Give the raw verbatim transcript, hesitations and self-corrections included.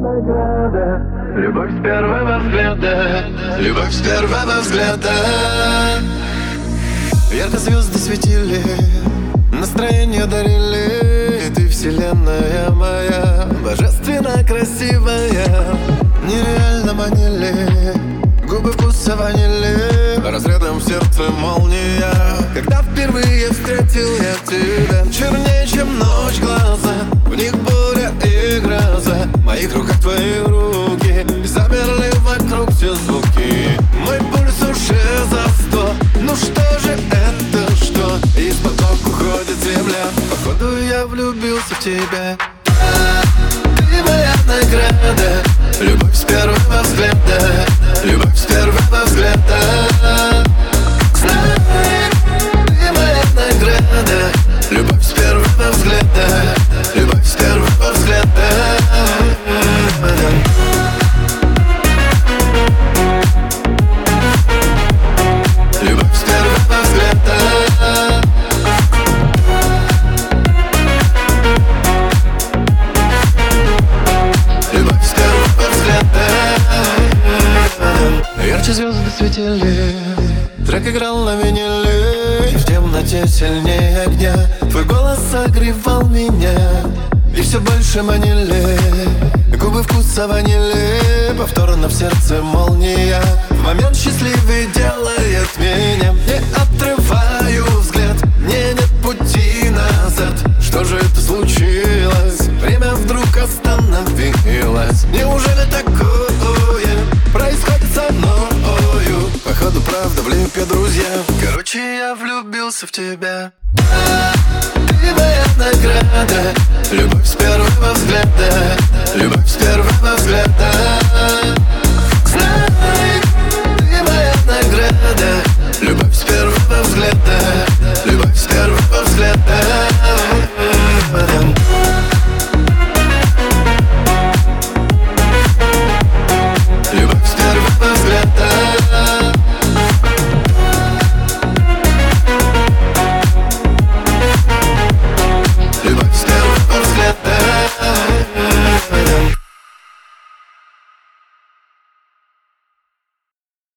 награда. Любовь с первого взгляда, любовь с первого взгляда. Ярко звезды светили, настроение дарили. Ты вселенная моя, божественно красивая. Нереально манили, губы вкуса ванили, разрядом в сердце молния. Когда впервые встретил я тебя, чернее, чем ночь глаза, в них буря и гроза. В моих руках твои руки, замерли вокруг все звуки. Мой пульс уже за сто, ну что же это, что? Из-под ног уходит земля, походу я влюбился в тебя. Ты моя награда, любовь с первого взгляда, любовь с первого взгляда. Знай, ты моя награда, любовь с первого взгляда, любовь с первого взгляда. Любовь с первого взгляда. Ярче звезды светили, трек играл на виниле, и в темноте сильнее огня твой голос согревал меня. И все больше манили, губы вкуса ванили, повторно в сердце молния. В момент счастливый делает меня, не отрываю взгляд, мне нет пути назад. Что же это случилось? Время вдруг остановилось. Неужели такое происходит со мною? Походу правда в липе, друзья. Короче, я влюбился в тебя. Ты моя награда, любовь с первого взгляда, любовь с первого взгляда.